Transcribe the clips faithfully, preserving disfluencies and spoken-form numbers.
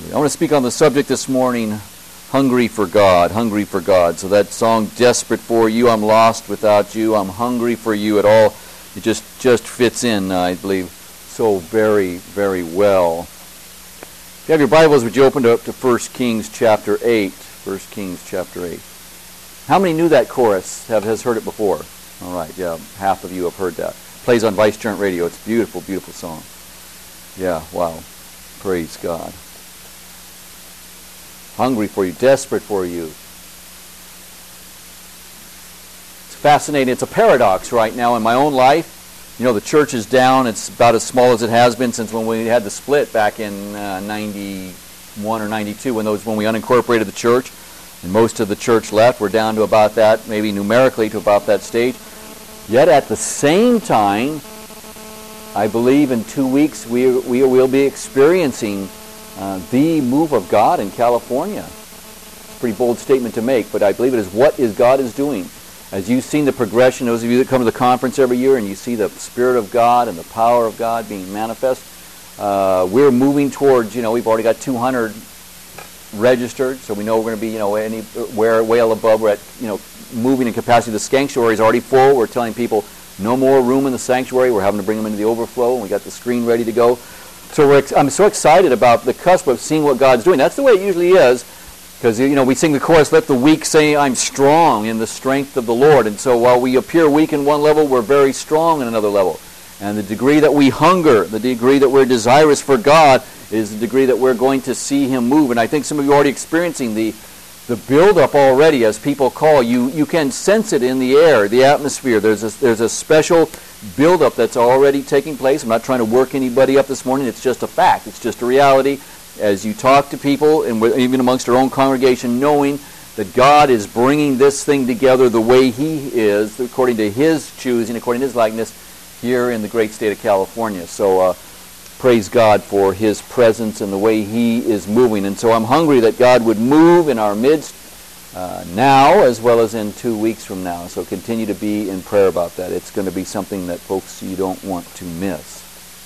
I want to speak on the subject this morning, hungry for God, hungry for God. So that song, Desperate for You, I'm lost without you, I'm hungry for you at all, it just, just fits in, I believe, so very, very well. If you have your Bibles, would you open up to First Kings chapter eight? First Kings chapter eight. How many knew that chorus, have has heard it before? All right, yeah, half of you have heard that. Plays on Vicegerent Radio. It's a beautiful, beautiful song. Yeah, wow. Praise God. Hungry for you, desperate for you. It's fascinating. It's a paradox right now in my own life. You know, the church is down. It's about as small as it has been since when we had the split back in uh, ninety-one or ninety-two, when those when we unincorporated the church, and most of the church left. We're down to about that, maybe numerically to about that stage. Yet at the same time, I believe in two weeks we we will be experiencing Uh, the move of God in California. It's a pretty bold statement to make, but I believe it is what is God is doing. As you've seen the progression, those of you that come to the conference every year and you see the Spirit of God and the power of God being manifest, uh, we're moving towards, you know, we've already got two hundred registered, so we know we're going to be, you know, anywhere well above. We're at, you know, moving in capacity. The sanctuary is already full. We're telling people no more room in the sanctuary. We're having to bring them into the overflow, and we got the screen ready to go. So we're ex- I'm so excited about the cusp of seeing what God's doing. That's the way it usually is, because, you know, we sing the chorus, let the weak say I'm strong in the strength of the Lord. And so while we appear weak in one level, we're very strong in another level. And the degree that we hunger, the degree that we're desirous for God, is the degree that we're going to see Him move. And I think some of you are already experiencing the the build-up already as people call. You you can sense it in the air, the atmosphere. There's a, there's a special build-up that's already taking place. I'm not trying to work anybody up this morning. It's just a fact. It's just a reality. As you talk to people, and even amongst our own congregation, knowing that God is bringing this thing together the way He is, according to His choosing, according to His likeness, here in the great state of California. So uh, praise God for His presence and the way He is moving. And so I'm hungry that God would move in our midst uh, now as well as in two weeks from now. So continue to be in prayer about that. It's going to be something that, folks, you don't want to miss.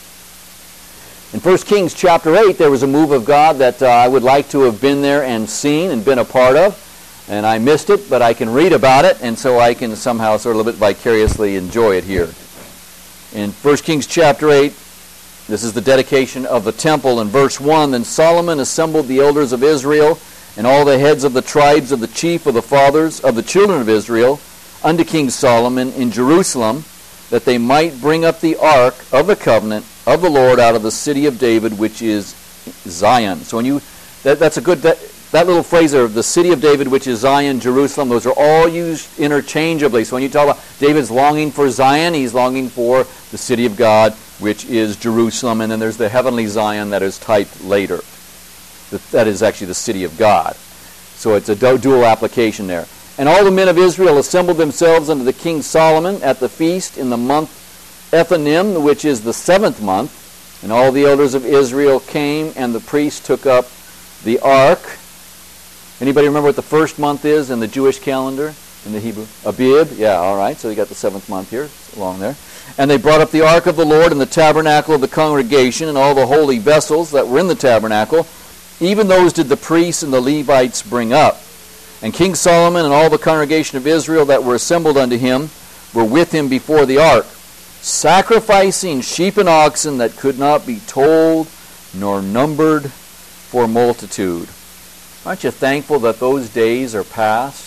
In First Kings chapter eight, there was a move of God that uh, I would like to have been there and seen and been a part of. And I missed it, but I can read about it, and so I can somehow sort of a little bit vicariously enjoy it here. In First Kings chapter eight, this is the dedication of the temple. In verse one, then Solomon assembled the elders of Israel and all the heads of the tribes of the chief of the fathers of the children of Israel unto King Solomon in Jerusalem, that they might bring up the ark of the covenant of the Lord out of the city of David, which is Zion. So when you that, that's a good that, that little phrase there, the city of David, which is Zion, Jerusalem, those are all used interchangeably. So when you talk about David's longing for Zion, he's longing for the city of God, which is Jerusalem, and then there's the heavenly Zion that is typed later. That is actually the city of God. So it's a dual application there. And all the men of Israel assembled themselves unto the king Solomon at the feast in the month Ethanim, which is the seventh month. And all the elders of Israel came, and the priests took up the ark. Anybody remember what the first month is in the Jewish calendar, in the Hebrew? Abib? Yeah, all right. So you got the seventh month here, along there. And they brought up the ark of the Lord in the tabernacle of the congregation, and all the holy vessels that were in the tabernacle. Even those did the priests and the Levites bring up. And King Solomon and all the congregation of Israel that were assembled unto him were with him before the ark, sacrificing sheep and oxen that could not be told nor numbered for multitude. Aren't you thankful that those days are past?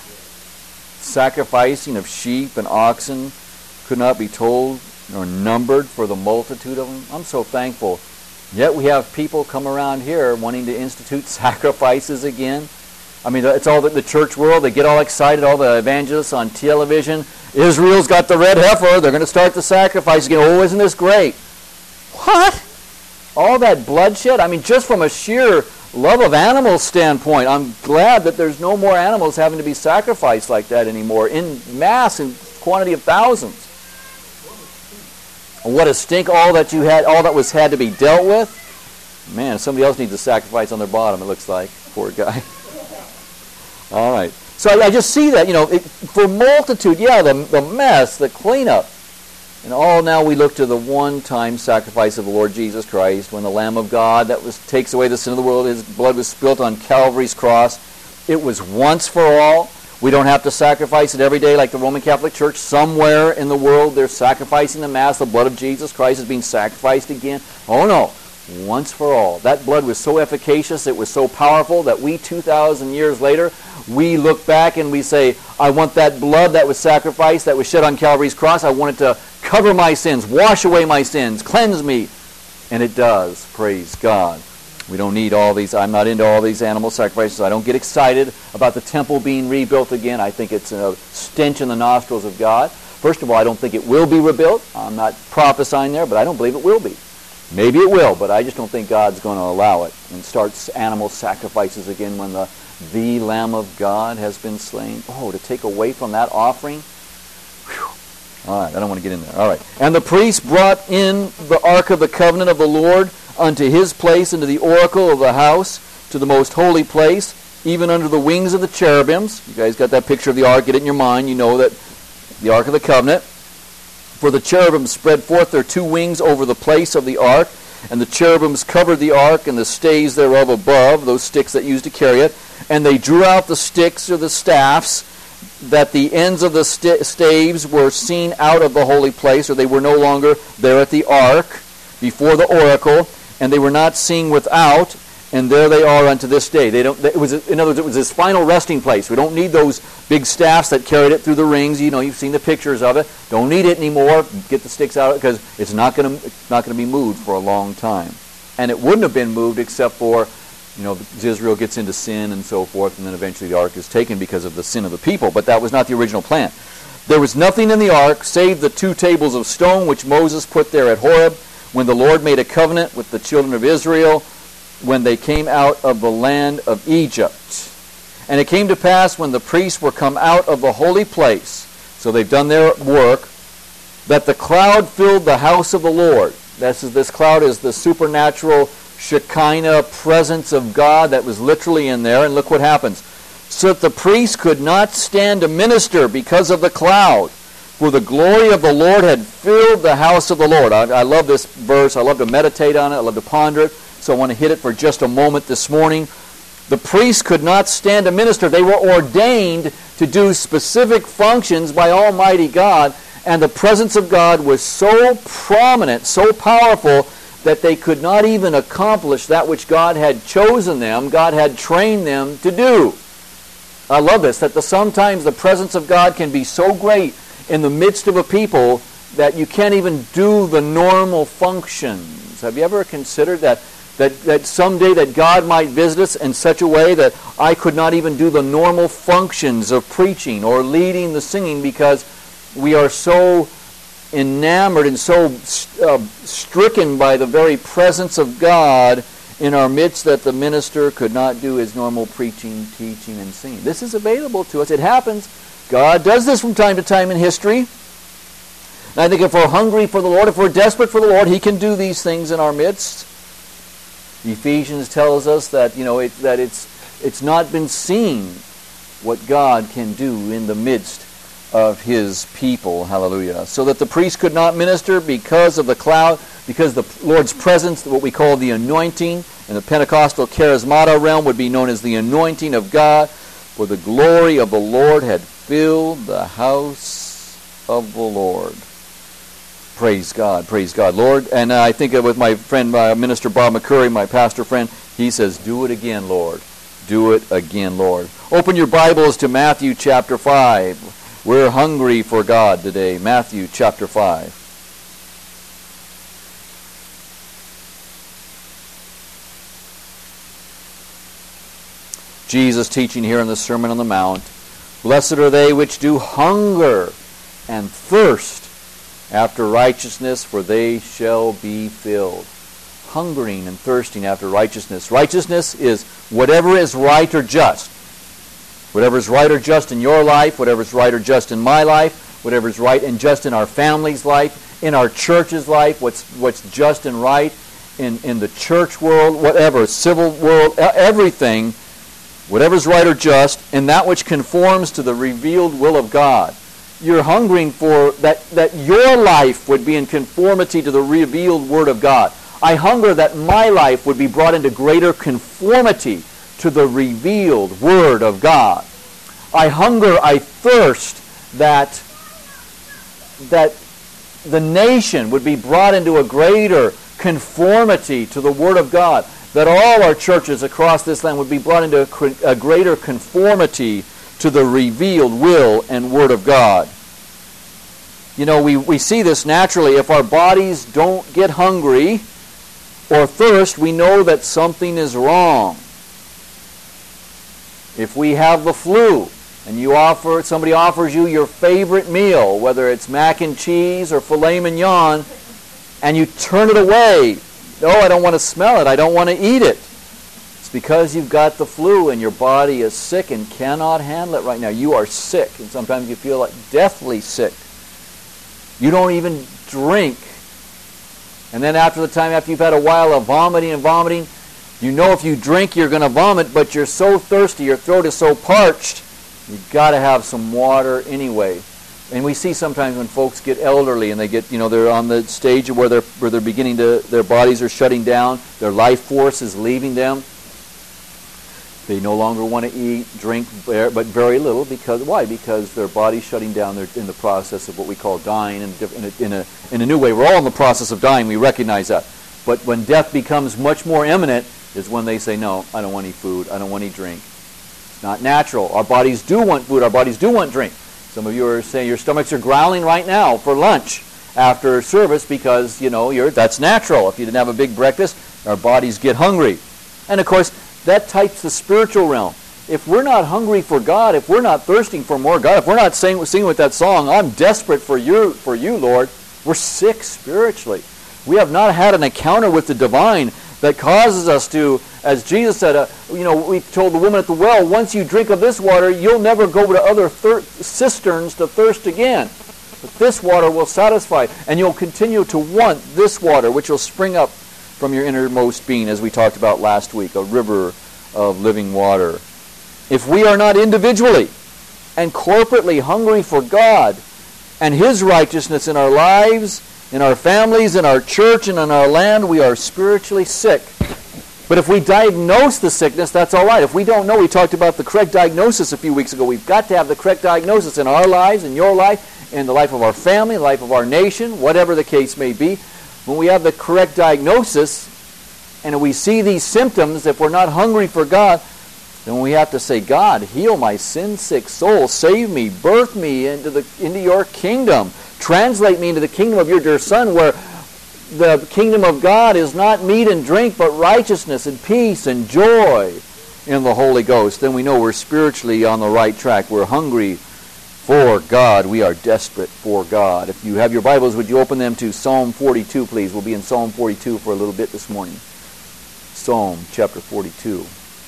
Sacrificing of sheep and oxen could not be told nor numbered for the multitude of them. I'm so thankful. Yet we have people come around here wanting to institute sacrifices again. I mean, it's all the, the church world. They get all excited, all the evangelists on television. Israel's got the red heifer. They're going to start the sacrifice again. Oh, isn't this great? What? All that bloodshed? I mean, just from a sheer love of animals standpoint, I'm glad that there's no more animals having to be sacrificed like that anymore in mass, in quantity of thousands. What a stink all that you had, all that was had to be dealt with. Man, somebody else needs a sacrifice on their bottom, it looks like. Poor guy. All right. So I, I just see that, you know, it, for multitude, yeah, the, the mess, the cleanup. And all now we look to the one-time sacrifice of the Lord Jesus Christ, when the Lamb of God that was takes away the sin of the world, his blood was spilt on Calvary's cross. It was once for all. We don't have to sacrifice it every day like the Roman Catholic Church. Somewhere in the world they're sacrificing the Mass. The blood of Jesus Christ is being sacrificed again. Oh no, once for all. That blood was so efficacious, it was so powerful that we two thousand years later, we look back and we say, I want that blood that was sacrificed, that was shed on Calvary's cross. I want it to cover my sins, wash away my sins, cleanse me. And it does. Praise God. We don't need all these. I'm not into all these animal sacrifices. I don't get excited about the temple being rebuilt again. I think it's a stench in the nostrils of God. First of all, I don't think it will be rebuilt. I'm not prophesying there, but I don't believe it will be. Maybe it will, but I just don't think God's going to allow it and start animal sacrifices again when the, the Lamb of God has been slain. Oh, to take away from that offering? Whew. All right, I don't want to get in there. All right. And the priest brought in the ark of the covenant of the Lord unto his place, into the oracle of the house, to the most holy place, even under the wings of the cherubims. You guys got that picture of the ark? Get it in your mind. You know that the ark of the covenant. For the cherubims spread forth their two wings over the place of the ark, and the cherubims covered the ark and the stays thereof above, those sticks that used to carry it. And they drew out the sticks or the staffs, that the ends of the st- staves were seen out of the holy place, or they were no longer there at the ark before the oracle, and they were not seen without, and there they are unto this day. They don't. It was, in other words, it was his final resting place. We don't need those big staffs that carried it through the rings. You know, you've seen the pictures of it. Don't need it anymore. Get the sticks out, because it's not going to not going to be moved for a long time, and it wouldn't have been moved except for, you know, Israel gets into sin and so forth, and then eventually the ark is taken because of the sin of the people. But that was not the original plan. There was nothing in the ark save the two tables of stone which Moses put there at Horeb, when the Lord made a covenant with the children of Israel, when they came out of the land of Egypt. And it came to pass, when the priests were come out of the holy place, so they've done their work, that the cloud filled the house of the Lord. This, is, this cloud is the supernatural Shekinah presence of God that was literally in there. And look what happens. So that the priest could not stand to minister because of the cloud, for the glory of the Lord had filled the house of the Lord. I, I love this verse. I love to meditate on it. I love to ponder it. So I want to hit it for just a moment this morning. The priests could not stand to minister. They were ordained to do specific functions by Almighty God, and the presence of God was so prominent, so powerful, that they could not even accomplish that which God had chosen them, God had trained them to do. I love this, that the, sometimes the presence of God can be so great in the midst of a people that you can't even do the normal functions. Have you ever considered that, that, that someday that God might visit us in such a way that I could not even do the normal functions of preaching or leading the singing, because we are so enamored and so uh, stricken by the very presence of God in our midst that the minister could not do his normal preaching, teaching, and singing. This is available to us. It happens. God does this from time to time in history. And I think if we're hungry for the Lord, if we're desperate for the Lord, He can do these things in our midst. Ephesians tells us that, you know, it, that it's it's not been seen what God can do in the midst of His people. Hallelujah. So that the priest could not minister because of the cloud, because the Lord's presence, what we call the anointing, in the Pentecostal charismata realm would be known as the anointing of God, for the glory of the Lord had filled the house of the Lord. Praise God, praise God. Lord, and I think with my friend, uh, Minister Bob McCurry, my pastor friend, he says, do it again, Lord. Do it again, Lord. Open your Bibles to Matthew chapter five. We're hungry for God today. Matthew chapter five. Jesus teaching here in the Sermon on the Mount, blessed are they which do hunger and thirst after righteousness, for they shall be filled. Hungering and thirsting after righteousness. Righteousness is whatever is right or just. Whatever is right or just in your life, whatever is right or just in my life, whatever is right and just in our family's life, in our church's life, what's what's just and right in, in the church world, whatever, civil world, everything, whatever is right or just, and that which conforms to the revealed will of God. you're hungering for that, that your life would be in conformity to the revealed Word of God. I hunger that my life would be brought into greater conformity to the revealed Word of God. I hunger, I thirst that, that the nation would be brought into a greater conformity to the Word of God. That all our churches across this land would be brought into a, a greater conformity to the revealed will and Word of God. You know, we, we see this naturally. If our bodies don't get hungry or thirst, we know that something is wrong. If we have the flu and you offer, somebody offers you your favorite meal, whether it's mac and cheese or filet mignon, and you turn it away, oh, I don't want to smell it, I don't want to eat it. It's because you've got the flu and your body is sick and cannot handle it right now. You are sick, and sometimes you feel like deathly sick. You don't even drink. And then after the time, after you've had a while of vomiting and vomiting, you know if you drink you're going to vomit, but you're so thirsty, your throat is so parched, you've got to have some water anyway. And we see sometimes when folks get elderly and they get, you know, they're on the stage where they're where they're beginning to, their bodies are shutting down, their life force is leaving them. They no longer want to eat, drink, but very little. Because why? Because their body's shutting down. They're in the process of what we call dying in a, in a, in a new way. We're all in the process of dying. We recognize that. But when death becomes much more imminent is when they say, no, I don't want any food. I don't want any drink. It's not natural. Our bodies do want food. Our bodies do want drink. Some of you are saying your stomachs are growling right now for lunch after service because, you know, you're, that's natural. If you didn't have a big breakfast, our bodies get hungry. And, of course, that types the spiritual realm. If we're not hungry for God, if we're not thirsting for more God, if we're not saying, singing with that song, I'm desperate for you, for you, Lord, we're sick spiritually. We have not had an encounter with the divine that causes us to, as Jesus said, uh, you know, we told the woman at the well, once you drink of this water, you'll never go to other thir- cisterns to thirst again. But this water will satisfy, and you'll continue to want this water, which will spring up from your innermost being, as we talked about last week, a river of living water. If we are not individually and corporately hungry for God and His righteousness in our lives, in our families, in our church, and in our land, we are spiritually sick. But if we diagnose the sickness, that's all right. If we don't know, we talked about the correct diagnosis a few weeks ago. We've got to have the correct diagnosis in our lives, in your life, in the life of our family, the life of our nation, whatever the case may be. When we have the correct diagnosis and we see these symptoms, if we're not hungry for God, then we have to say, God, heal my sin-sick soul. Save me. Birth me into the into your kingdom. Translate me into the kingdom of your dear Son, where the kingdom of God is not meat and drink, but righteousness and peace and joy in the Holy Ghost. Then we know we're spiritually on the right track. We're hungry for God. We are desperate for God. If you have your Bibles, would you open them to Psalm forty-two, please? We'll be in Psalm forty-two for a little bit this morning. Psalm chapter forty-two.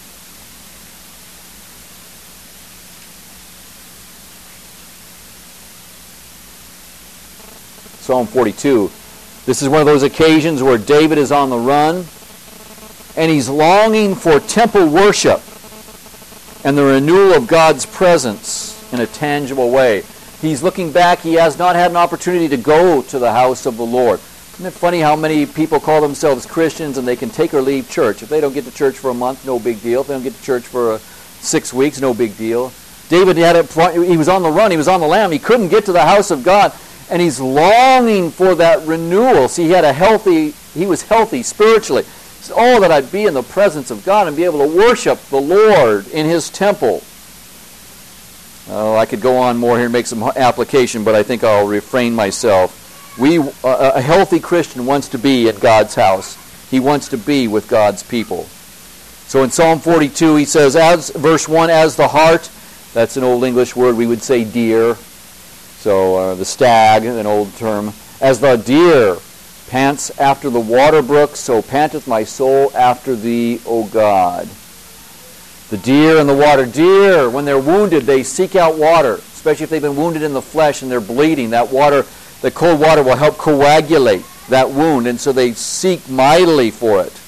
Psalm forty-two. This is one of those occasions where David is on the run, and he's longing for temple worship and the renewal of God's presence in a tangible way. He's looking back. He has not had an opportunity to go to the house of the Lord. Isn't it funny how many people call themselves Christians and they can take or leave church? If they don't get to church for a month, no big deal. If they don't get to church for uh, six weeks, no big deal. David had a, he was on the run. He was on the lam. He couldn't get to the house of God, and he's longing for that renewal. See, he had a healthy. He was healthy spiritually. He said, "Oh, that I'd be in the presence of God and be able to worship the Lord in His temple." Oh, I could go on more here and make some application, but I think I'll refrain myself. We, uh, a healthy Christian wants to be at God's house. He wants to be with God's people. So in Psalm forty-two, he says, as verse one, as the hart, that's an old English word, we would say deer. So uh, the stag, an old term. As the deer pants after the water brook, so panteth my soul after thee, O God. The deer and the water. Deer, when they're wounded, they seek out water, especially if they've been wounded in the flesh and they're bleeding. That water, the cold water will help coagulate that wound, and so they seek mightily for it.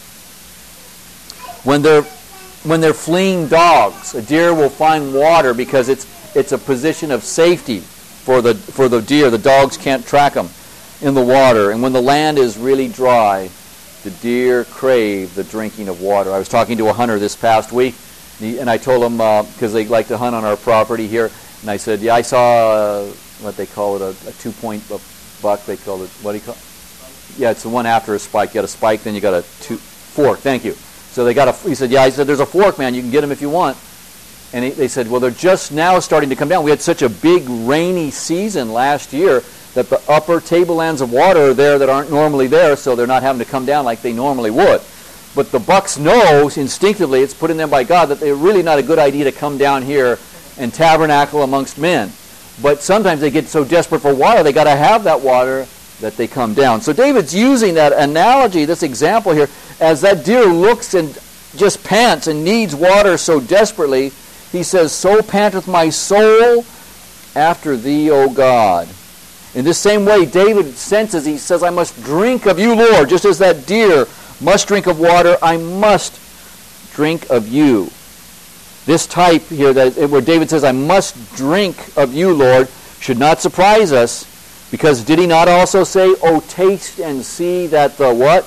When they're when they're fleeing dogs, a deer will find water because it's it's a position of safety. for the for the deer. The dogs can't track them in the water. And when the land is really dry, the deer crave the drinking of water. I was talking to a hunter this past week, and I told him, because uh, they like to hunt on our property here, and I said, yeah, I saw uh, what they call it, a, a two-point buck. They call it, what do you call it? Yeah, it's the one after a spike. You got a spike, then you got a two, fork. Thank you. So they got a, he said, yeah, I said, there's a fork, man. You can get them if you want. And he, they said, well, they're just now starting to come down. We had such a big rainy season last year that the upper tablelands of water are there that aren't normally there, so they're not having to come down like they normally would. But the bucks know instinctively, it's put in them by God, that they're really not a good idea to come down here and tabernacle amongst men. But sometimes they get so desperate for water, they got to have that water that they come down. So David's using that analogy, this example here, as that deer looks and just pants and needs water so desperately. He says, so panteth my soul after thee, O God. In this same way, David senses, he says, I must drink of you, Lord. Just as that deer must drink of water, I must drink of you. This type here, that where David says, I must drink of you, Lord, should not surprise us, because did he not also say, oh, taste and see that the what?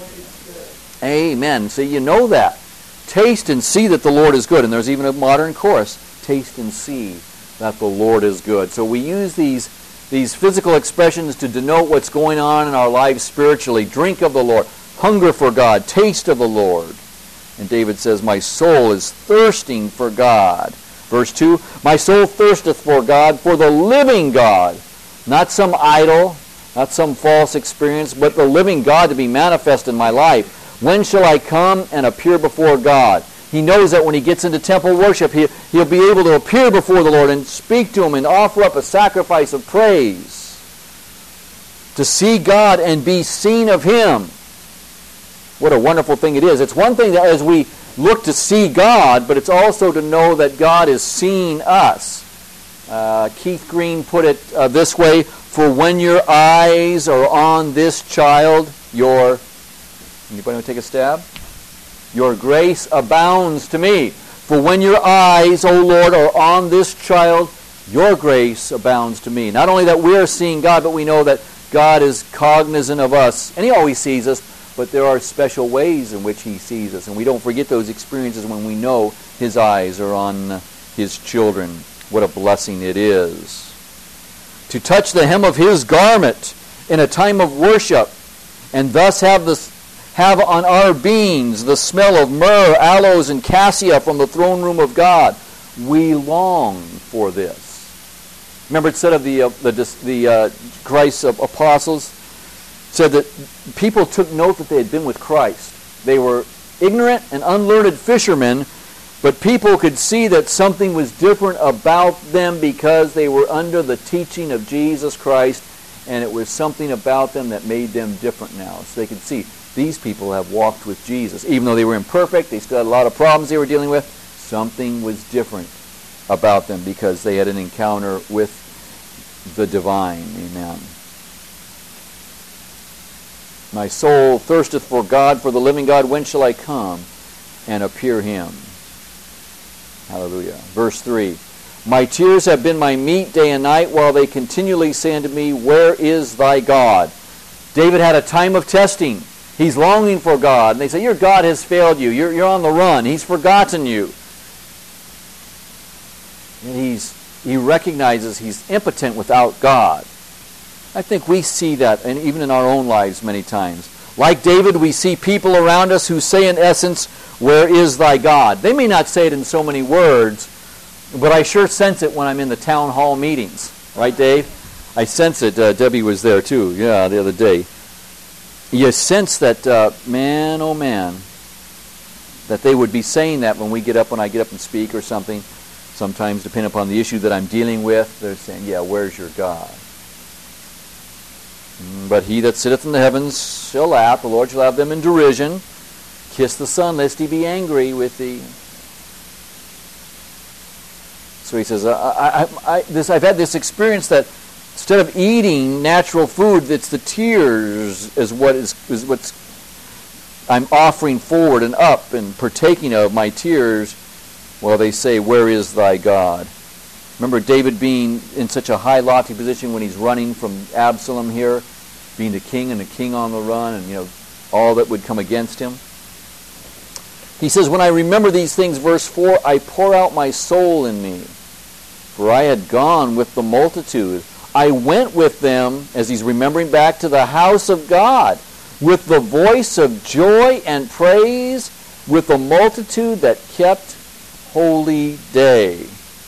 Amen. See, you know that. Taste and see that the Lord is good. And there's even a modern chorus, taste and see that the Lord is good. So we use these These physical expressions to denote what's going on in our lives spiritually. Drink of the Lord. Hunger for God. Taste of the Lord. And David says, my soul is thirsting for God. Verse two, my soul thirsteth for God, for the living God. Not some idol, not some false experience, but the living God to be manifest in my life. When shall I come and appear before God? He knows that when he gets into temple worship, he, he'll be able to appear before the Lord and speak to him and offer up a sacrifice of praise. To see God and be seen of him. What a wonderful thing it is. It's one thing that as we look to see God, but it's also to know that God is seeing us. Uh, Keith Green put it uh, this way, for when your eyes are on this child, your... Anybody want to take a stab? Your grace abounds to me. For when your eyes, O Lord, are on this child, your grace abounds to me. Not only that we are seeing God, but we know that God is cognizant of us. And he always sees us, but there are special ways in which he sees us. And we don't forget those experiences when we know his eyes are on his children. What a blessing it is. To touch the hem of his garment in a time of worship, and thus have the have on our beings the smell of myrrh, aloes, and cassia from the throne room of God. We long for this. Remember it said of the uh, the, the uh, Christ's apostles, said that people took note that they had been with Christ. They were ignorant and unlearned fishermen, but people could see that something was different about them because they were under the teaching of Jesus Christ, and it was something about them that made them different now. So they could see these people have walked with Jesus. Even though they were imperfect, they still had a lot of problems they were dealing with, something was different about them because they had an encounter with the divine. Amen. My soul thirsteth for God, for the living God. When shall I come and appear him? Hallelujah. Verse three. My tears have been my meat day and night, while they continually say unto me, where is thy God? David had a time of testing. He's longing for God. And they say, your God has failed you. You're, you're on the run. He's forgotten you. And he's, he recognizes he's impotent without God. I think we see that, and even in our own lives many times. Like David, we see people around us who say in essence, where is thy God? They may not say it in so many words, but I sure sense it when I'm in the town hall meetings. Right, Dave? I sense it. Uh, Debbie was there too, yeah, the other day. You sense that, uh, man, oh man, that they would be saying that when we get up, when I get up and speak or something. Sometimes, depending upon the issue that I'm dealing with, they're saying, yeah, where's your God? But he that sitteth in the heavens shall laugh, the Lord shall have them in derision. Kiss the Son, lest he be angry with thee. So he says, I, I, I, this, I've had this experience that instead of eating natural food, it's the tears is what is, is what's I'm offering forward and up and partaking of my tears. Well, they say, where is thy God? Remember David being in such a high, lofty position when he's running from Absalom here, being the king and the king on the run, and you know all that would come against him. He says, when I remember these things, verse four, I pour out my soul in me, for I had gone with the multitude. I went with them, as he's remembering back, to the house of God, with the voice of joy and praise, with the multitude that kept holy day.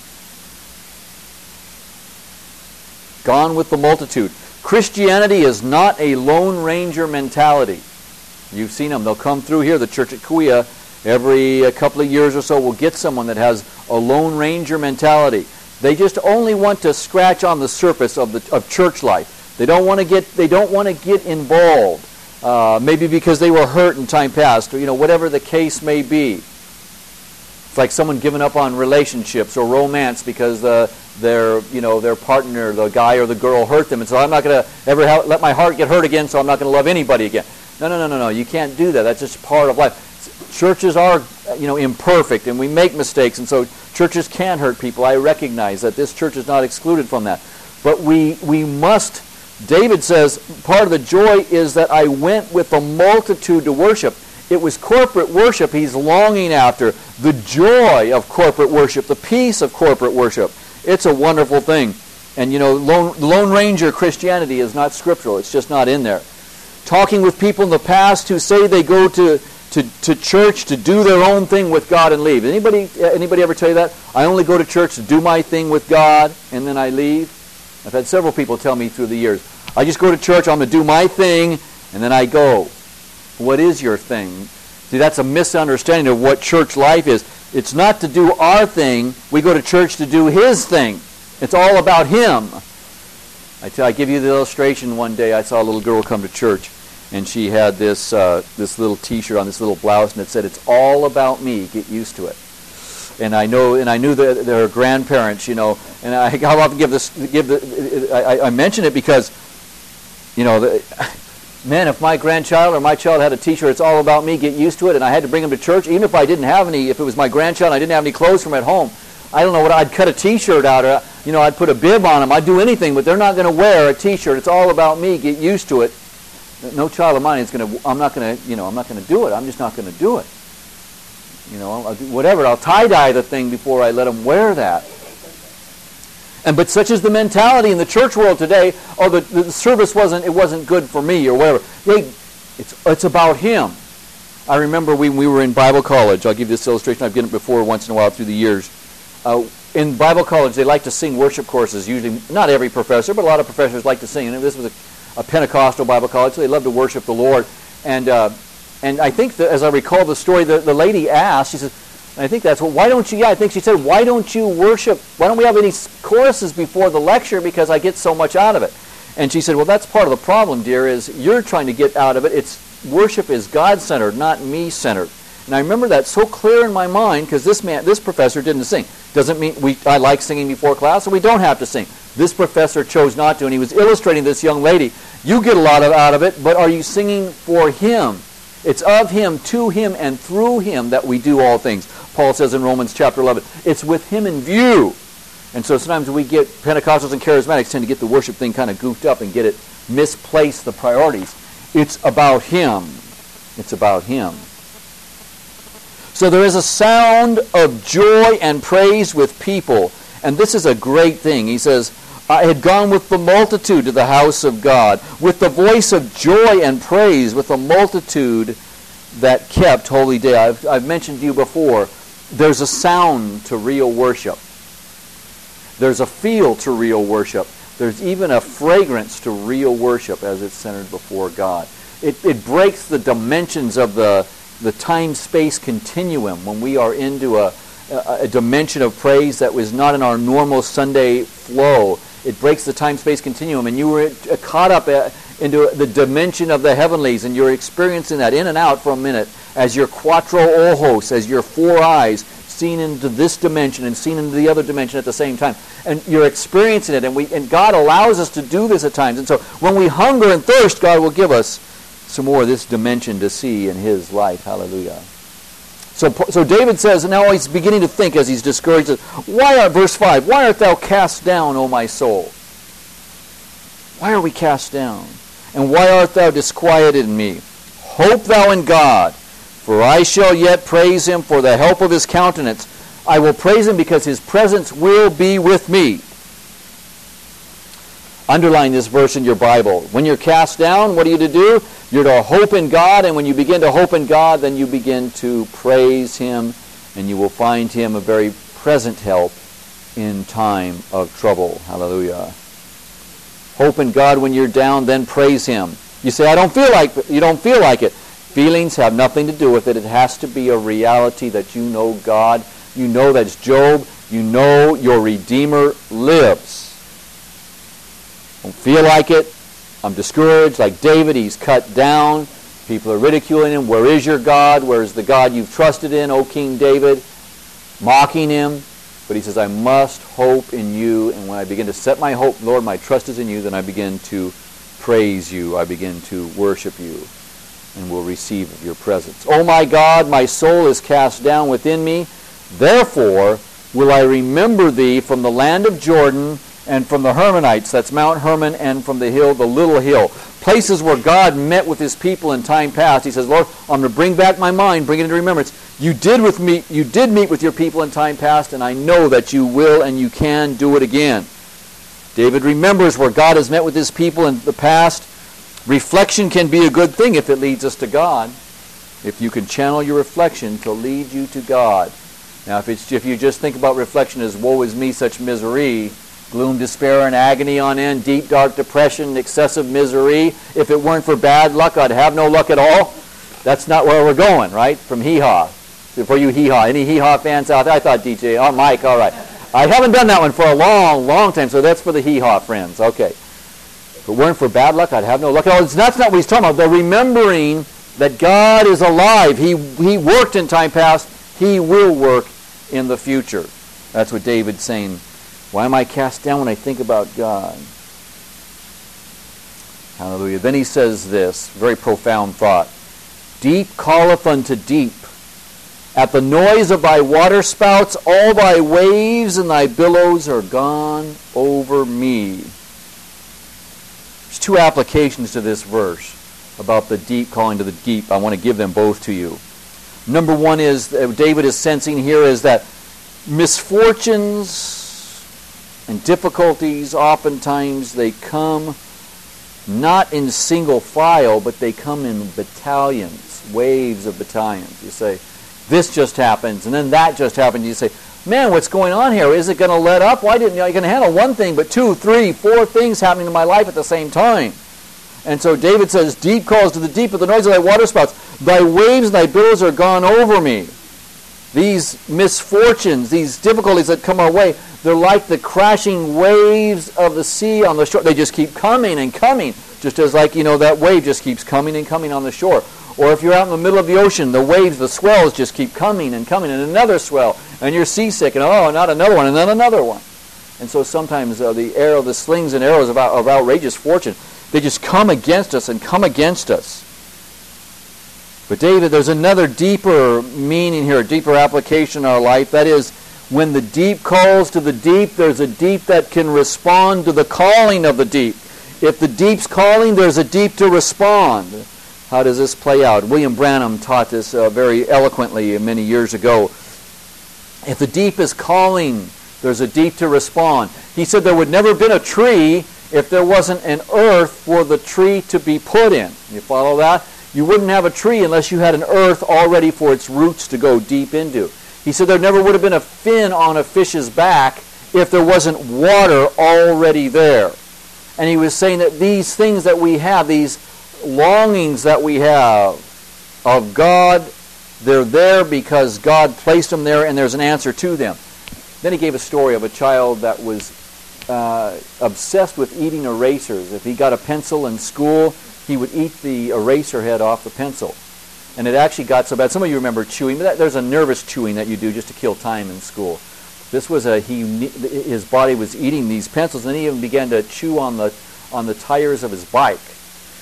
Gone with the multitude. Christianity is not a Lone Ranger mentality. You've seen them. They'll come through here. The church at Kauai, every a couple of years or so, will get someone that has a Lone Ranger mentality. They just only want to scratch on the surface of the of church life. They don't want to get they don't want to get involved. Uh, maybe because they were hurt in time past, or you know whatever the case may be. It's like someone giving up on relationships or romance because uh, their you know their partner, the guy or the girl, hurt them, and so I'm not going to ever ha- let my heart get hurt again. So I'm not going to love anybody again. No, no, no, no, no. You can't do that. That's just part of life. Churches are, you know, imperfect, and we make mistakes, and so churches can hurt people. I recognize that. This church is not excluded from that. But we we must, David says, part of the joy is that I went with the multitude to worship. It was corporate worship he's longing after, the joy of corporate worship, the peace of corporate worship. It's a wonderful thing. And, you know, Lone, Lone Ranger Christianity is not scriptural. It's just not in there. Talking with people in the past who say they go to To, to church to do their own thing with God and leave. Anybody anybody ever tell you that? I only go to church to do my thing with God and then I leave? I've had several people tell me through the years, I just go to church, I'm going to do my thing, and then I go. What is your thing? See, that's a misunderstanding of what church life is. It's not to do our thing. We go to church to do His thing. It's all about Him. I, tell, I give you the illustration. One day I saw a little girl come to church, and she had this uh, this little T-shirt on, this little blouse, and it said, "It's all about me. Get used to it." And I know, and I knew that their grandparents, you know, and I, I often give this, give the, I, I mention it because, you know, the, man, if my grandchild or my child had a T-shirt, "It's all about me. Get used to it," and I had to bring them to church, even if I didn't have any, if it was my grandchild, and I didn't have any clothes from at home, I don't know what I'd cut a T-shirt out, or you know, I'd put a bib on them. I'd do anything, but they're not going to wear a T-shirt. It's all about me. Get used to it. No child of mine is going to. I'm not going to. You know, I'm not going to do it. I'm just not going to do it. You know, I'll do whatever. I'll tie dye the thing before I let them wear that. And but such is the mentality in the church world today. Oh, the, the service wasn't. It wasn't good for me or whatever. Hey, it's it's about Him. I remember when we were in Bible college. I'll give you this illustration. I've given it before once in a while through the years. Uh, in Bible college, they like to sing worship courses. Usually, not every professor, but a lot of professors like to sing. And this was a a Pentecostal Bible college, so they love to worship the Lord. And uh, and I think that, as I recall the story, the, the lady asked, she says, and I think that's, well, why don't you, yeah, I think she said, why don't you worship, why don't we have any choruses before the lecture, because I get so much out of it. And she said, well, that's part of the problem, dear, is you're trying to get out of it. It's worship is God-centered, not me-centered. And I remember that so clear in my mind, because this man, this professor didn't sing. Doesn't mean we I like singing before class, so we don't have to sing. This professor chose not to, and he was illustrating this young lady. You get a lot of, out of it, but are you singing for Him? It's of Him, to Him, and through Him that we do all things. Paul says in Romans chapter eleven, it's with Him in view. And so sometimes we get, Pentecostals and Charismatics tend to get the worship thing kind of goofed up and get it, misplace the priorities. It's about Him. It's about Him. So there is a sound of joy and praise with people. And this is a great thing. He says, I had gone with the multitude to the house of God, with the voice of joy and praise, with a multitude that kept holy day. I've, I've mentioned to you before, there's a sound to real worship. There's a feel to real worship. There's even a fragrance to real worship as it's centered before God. It, it breaks the dimensions of the, the time-space continuum when we are into a, a, a dimension of praise that was not in our normal Sunday flow. It breaks the time-space continuum, and you were caught up into the dimension of the heavenlies, and you're experiencing that in and out for a minute as your quattro ojos, as your four eyes, seen into this dimension and seen into the other dimension at the same time. And you're experiencing it, and we and God allows us to do this at times. And so when we hunger and thirst, God will give us some more of this dimension to see in His life. Hallelujah. So, so David says, now he's beginning to think as he's discouraged. Why are, verse five, why art thou cast down, O my soul? Why are we cast down? And why art thou disquieted in me? Hope thou in God, for I shall yet praise him for the help of his countenance. I will praise him because his presence will be with me. Underline this verse in your Bible. When you're cast down, what are you to do? You're to hope in God, and when you begin to hope in God, then you begin to praise him, and you will find him a very present help in time of trouble. Hallelujah. Hope in God when you're down, then praise him. You say, I don't feel like it. You don't feel like it. Feelings have nothing to do with it. It has to be a reality that you know God. You know that's Job. You know your Redeemer lives. Don't feel like it. I'm discouraged. Like David, he's cut down. People are ridiculing him. Where is your God? Where is the God you've trusted in, O King David? Mocking him. But he says, I must hope in you. And when I begin to set my hope, Lord, my trust is in you, then I begin to praise you. I begin to worship you and will receive of your presence. O my God, my soul is cast down within me. Therefore will I remember thee from the land of Jordan and from the Hermonites, that's Mount Hermon, and from the hill, the little hill. Places where God met with his people in time past. He says, Lord, I'm going to bring back my mind, bring it into remembrance. You did with me, you did meet with your people in time past, and I know that you will and you can do it again. David remembers where God has met with his people in the past. Reflection can be a good thing if it leads us to God. If you can channel your reflection to lead you to God. Now, if it's if you just think about reflection as woe is me, such misery, gloom, despair, and agony on end, deep, dark depression, excessive misery. If it weren't for bad luck, I'd have no luck at all. That's not where we're going, right? From hee-haw. For you hee-haw. Any hee-haw fans out there? I thought D J, oh, Mike, all right. I haven't done that one for a long, long time, so that's for the hee-haw friends. Okay. If it weren't for bad luck, I'd have no luck at all. It's, that's not what he's talking about. The remembering that God is alive. He, he worked in time past. He will work in the future. That's what David's saying. Why am I cast down when I think about God? Hallelujah. Then he says this, very profound thought. Deep calleth unto deep. At the noise of thy waterspouts, all thy waves and thy billows are gone over me. There's two applications to this verse about the deep calling to the deep. I want to give them both to you. Number one is, uh, David is sensing here is that misfortunes and difficulties, oftentimes, they come not in single file, but they come in battalions, waves of battalions. You say, this just happens, and then that just happens. You say, man, what's going on here? Is it going to let up? Why didn't you know, you can handle one thing, but two, three, four things happening in my life at the same time? And so David says, deep calls to the deep with the noise of thy waterspouts. Thy waves and thy billows are gone over me. These misfortunes, these difficulties that come our way, they're like the crashing waves of the sea on the shore. They just keep coming and coming, just as like, you know, that wave just keeps coming and coming on the shore. Or if you're out in the middle of the ocean, the waves, the swells just keep coming and coming, and another swell, and you're seasick, and oh, not another one, and then another one. And so sometimes uh, the arrow, the slings and arrows of, of outrageous fortune, they just come against us and come against us. But David, there's another deeper meaning here, a deeper application in our life. That is, when the deep calls to the deep, there's a deep that can respond to the calling of the deep. If the deep's calling, there's a deep to respond. How does this play out? William Branham taught this uh, very eloquently many years ago. If the deep is calling, there's a deep to respond. He said there would never have been a tree if there wasn't an earth for the tree to be put in. You follow that? You wouldn't have a tree unless you had an earth already for its roots to go deep into. He said there never would have been a fin on a fish's back if there wasn't water already there. And he was saying that these things that we have, these longings that we have of God, they're there because God placed them there and there's an answer to them. Then he gave a story of a child that was uh, obsessed with eating erasers. If he got a pencil in school, he would eat the eraser head off the pencil. And it actually got so bad. Some of you remember chewing, but that, there's a nervous chewing that you do just to kill time in school. This was a he. His body was eating these pencils, and then he even began to chew on the on the tires of his bike.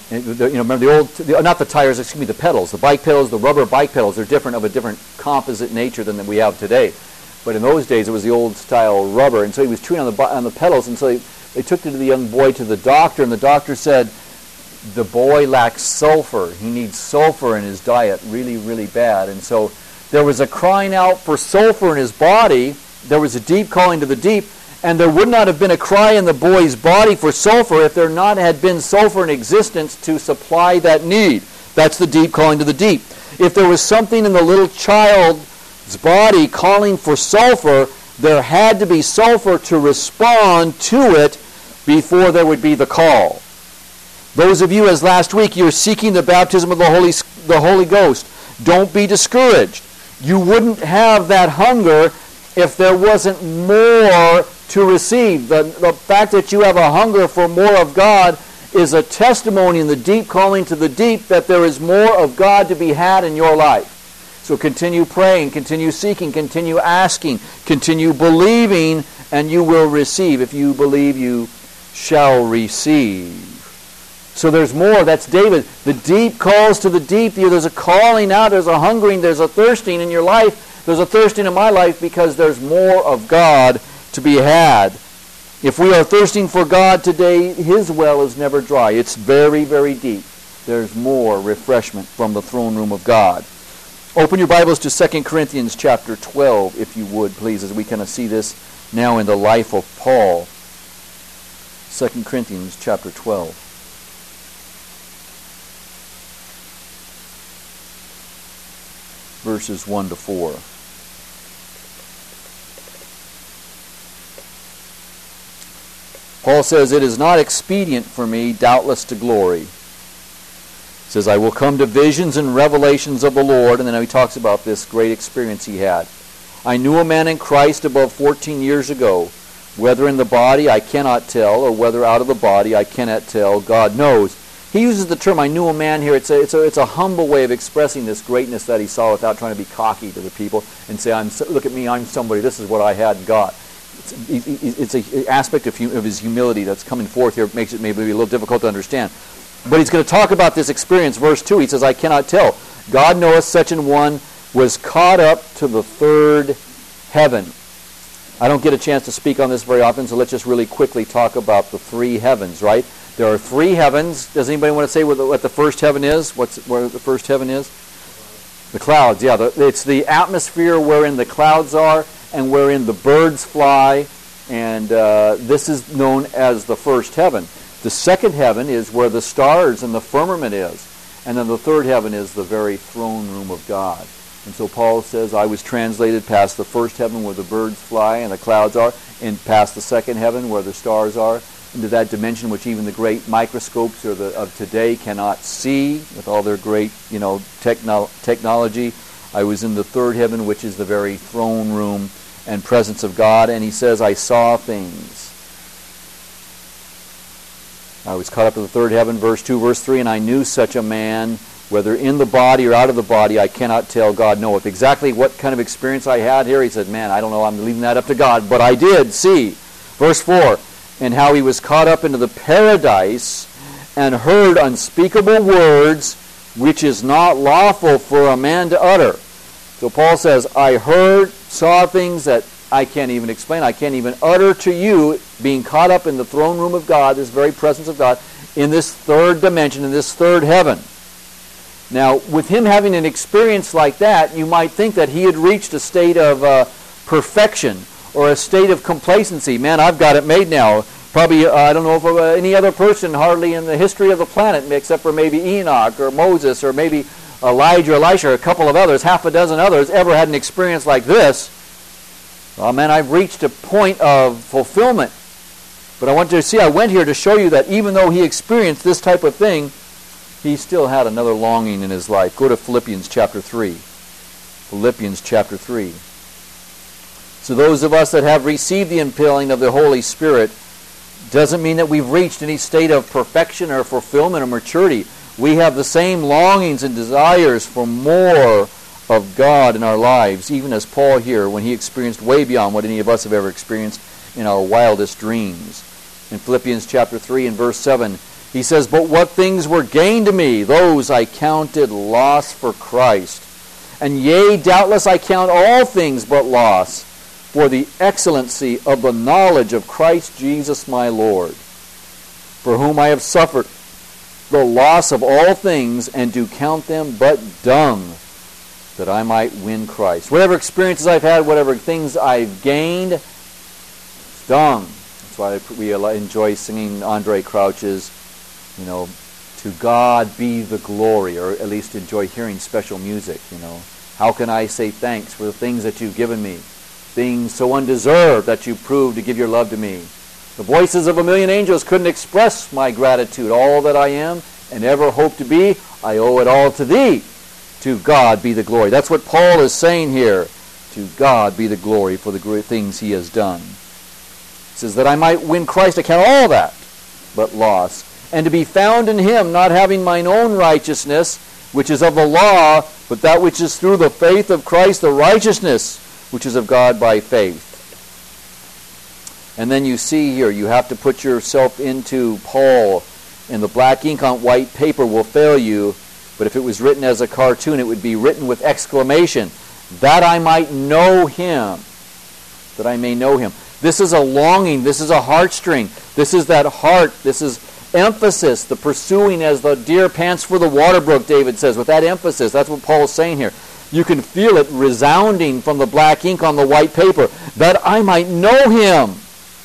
And the, you know, remember the old, the, not the tires, excuse me, the pedals, the bike pedals, the rubber bike pedals, they're different, of a different composite nature than we have today. But in those days, it was the old style rubber, and so he was chewing on the on the pedals, and so they, they took the young boy to the doctor, and the doctor said, the boy lacks sulfur. He needs sulfur in his diet really, really bad. And so there was a crying out for sulfur in his body. There was a deep calling to the deep, and there would not have been a cry in the boy's body for sulfur if there not had been sulfur in existence to supply that need. That's the deep calling to the deep. If there was something in the little child's body calling for sulfur, there had to be sulfur to respond to it before there would be the call. Those of you, as last week, you're seeking the baptism of the Holy, the Holy Ghost. Don't be discouraged. You wouldn't have that hunger if there wasn't more to receive. The, the fact that you have a hunger for more of God is a testimony in the deep calling to the deep that there is more of God to be had in your life. So continue praying, continue seeking, continue asking, continue believing, and you will receive. If you believe, you shall receive. So there's more. That's David. The deep calls to the deep. There's a calling out. There's a hungering. There's a thirsting in your life. There's a thirsting in my life because there's more of God to be had. If we are thirsting for God today, His well is never dry. It's very, very deep. There's more refreshment from the throne room of God. Open your Bibles to Second Corinthians chapter twelve, if you would, please, as we kind of see this now in the life of Paul. Second Corinthians chapter twelve. Verses one to four. Paul says, "It is not expedient for me, doubtless, to glory." He says, "I will come to visions and revelations of the Lord." And then he talks about this great experience he had. "I knew a man in Christ above fourteen years ago. Whether in the body I cannot tell, or whether out of the body I cannot tell, God knows." He uses the term, "I knew a man" here. It's a, it's a, it's a humble way of expressing this greatness that he saw without trying to be cocky to the people and say, "I'm so, look at me, I'm somebody, this is what I had and got." It's, it's an aspect of, of his humility that's coming forth here. It makes it maybe a little difficult to understand. But he's going to talk about this experience. Verse two, he says, "I cannot tell. God knoweth such an one was caught up to the third heaven." I don't get a chance to speak on this very often, so let's just really quickly talk about the three heavens, right? There are three heavens. Does anybody want to say what the, what the first heaven is? What's where the first heaven is? The clouds, yeah. The, it's the atmosphere wherein the clouds are and wherein the birds fly, and uh, this is known as the first heaven. The second heaven is where the stars and the firmament is, and then the third heaven is the very throne room of God. And so Paul says, I was translated past the first heaven where the birds fly and the clouds are, and past the second heaven where the stars are, into that dimension which even the great microscopes of, the, of today cannot see with all their great, you know, techno- technology. I was in the third heaven, which is the very throne room and presence of God. And he says, I saw things. I was caught up to the third heaven, verse two, verse three, and I knew such a man, whether in the body or out of the body, I cannot tell, God knoweth. Exactly what kind of experience I had here, he said, man, I don't know, I'm leaving that up to God, but I did see. Verse four, and how he was caught up into the paradise and heard unspeakable words, which is not lawful for a man to utter. So Paul says, I heard, saw things that I can't even explain. I can't even utter to you, being caught up in the throne room of God, this very presence of God, in this third dimension, in this third heaven. Now, with him having an experience like that, you might think that he had reached a state of uh, perfection or a state of complacency. Man, I've got it made now. Probably, uh, I don't know if uh, any other person hardly in the history of the planet, except for maybe Enoch or Moses or maybe Elijah or Elisha or a couple of others, half a dozen others, ever had an experience like this. Oh, man, I've reached a point of fulfillment. But I want you to see, I went here to show you that even though he experienced this type of thing, he still had another longing in his life. Go to Philippians chapter three. Philippians chapter three. So those of us that have received the infilling of the Holy Spirit doesn't mean that we've reached any state of perfection or fulfillment or maturity. We have the same longings and desires for more of God in our lives, even as Paul here, when he experienced way beyond what any of us have ever experienced in our wildest dreams. In Philippians chapter three and verse seven, He says, but what things were gained to me, those I counted loss for Christ. And yea, doubtless I count all things but loss for the excellency of the knowledge of Christ Jesus my Lord, for whom I have suffered the loss of all things, and do count them but dung, that I might win Christ. Whatever experiences I've had, whatever things I've gained, dung. That's why we enjoy singing Andre Crouch's, you know, to God be the glory, or at least enjoy hearing special music, you know. How can I say thanks for the things that you've given me, things so undeserved that you proved to give your love to me. The voices of a million angels couldn't express my gratitude. All that I am and ever hope to be, I owe it all to thee. To God be the glory. That's what Paul is saying here. To God be the glory for the great things he has done. He says that I might win Christ, I count all that but loss, and to be found in him, not having mine own righteousness, which is of the law, but that which is through the faith of Christ, the righteousness which is of God by faith. And then you see here, you have to put yourself into Paul, and the black ink on white paper will fail you, but if it was written as a cartoon, it would be written with exclamation, that I might know him, that I may know him. This is a longing, this is a heartstring, this is that heart, this is emphasis, the pursuing as the deer pants for the water brook, David says, with that emphasis. That's what Paul is saying here. You can feel it resounding from the black ink on the white paper, that I might know him.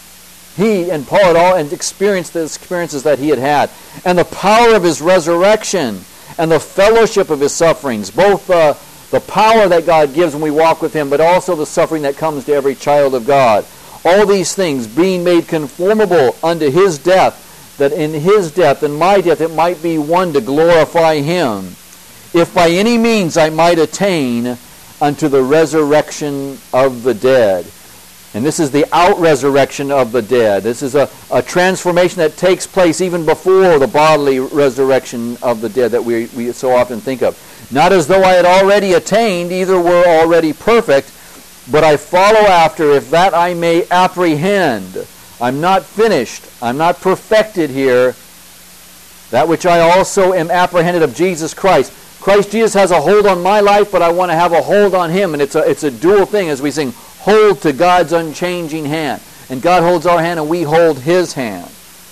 He and Paul had all and experienced the experiences that he had had, and the power of his resurrection, and the fellowship of his sufferings, both uh, the power that God gives when we walk with him, but also the suffering that comes to every child of God. All these things being made conformable unto his death, that in his death and my death it might be one to glorify him, if by any means I might attain unto the resurrection of the dead. And this is the out-resurrection of the dead. This is a, a transformation that takes place even before the bodily resurrection of the dead that we, we so often think of. Not as though I had already attained, either were already perfect, but I follow after, if that I may apprehend. I'm not finished. I'm not perfected here. That which I also am apprehended of Jesus Christ. Christ Jesus has a hold on my life, but I want to have a hold on him. And it's a, it's a dual thing, as we sing, hold to God's unchanging hand. And God holds our hand and we hold his hand.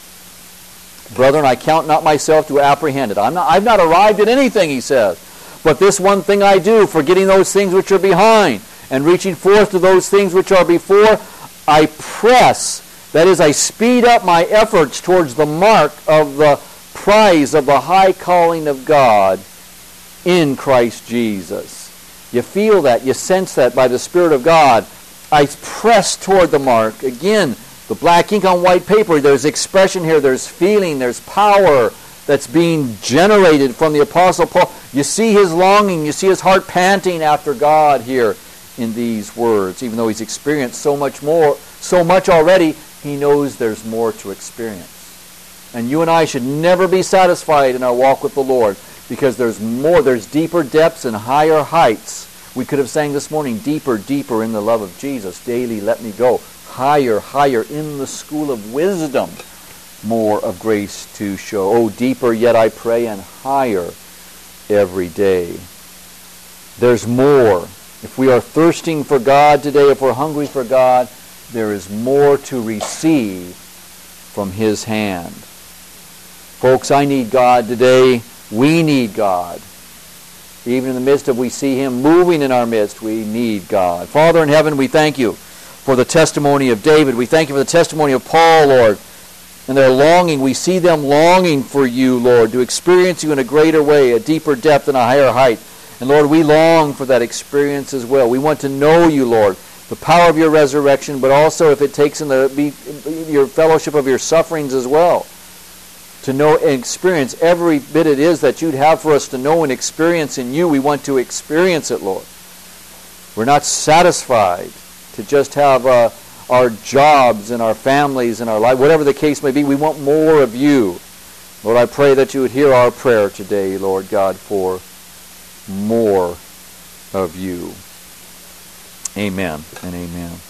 Brethren, I count not myself to apprehend it. I'm not, I've not arrived at anything, he says. But this one thing I do, forgetting those things which are behind, and reaching forth to those things which are before, I press. That is, I speed up my efforts towards the mark of the prize of the high calling of God in Christ Jesus. You feel that, you sense that by the Spirit of God. I press toward the mark. Again, the black ink on white paper, there's expression here, there's feeling, there's power that's being generated from the Apostle Paul. You see his longing, you see his heart panting after God here in these words. Even though he's experienced so much more, so much already, he knows there's more to experience. And you and I should never be satisfied in our walk with the Lord, because there's more, there's deeper depths and higher heights. We could have sang this morning, deeper, deeper in the love of Jesus. Daily let me go. Higher, higher in the school of wisdom. More of grace to show. Oh, deeper yet I pray, and higher every day. There's more. If we are thirsting for God today, if we're hungry for God, there is more to receive from his hand. Folks, I need God today. We need God. Even in the midst of we see him moving in our midst, we need God. Father in heaven, we thank you for the testimony of David. We thank you for the testimony of Paul, Lord. And their longing, we see them longing for you, Lord, to experience you in a greater way, a deeper depth and a higher height. And Lord, we long for that experience as well. We want to know you, Lord, the power of your resurrection, but also if it takes in the be, your fellowship of your sufferings as well, to know and experience every bit it is that you'd have for us to know and experience in you. We want to experience it, Lord. We're not satisfied to just have uh, our jobs and our families and our life, whatever the case may be. We want more of you. Lord, I pray that you would hear our prayer today, Lord God, for more of you. Amen and amen.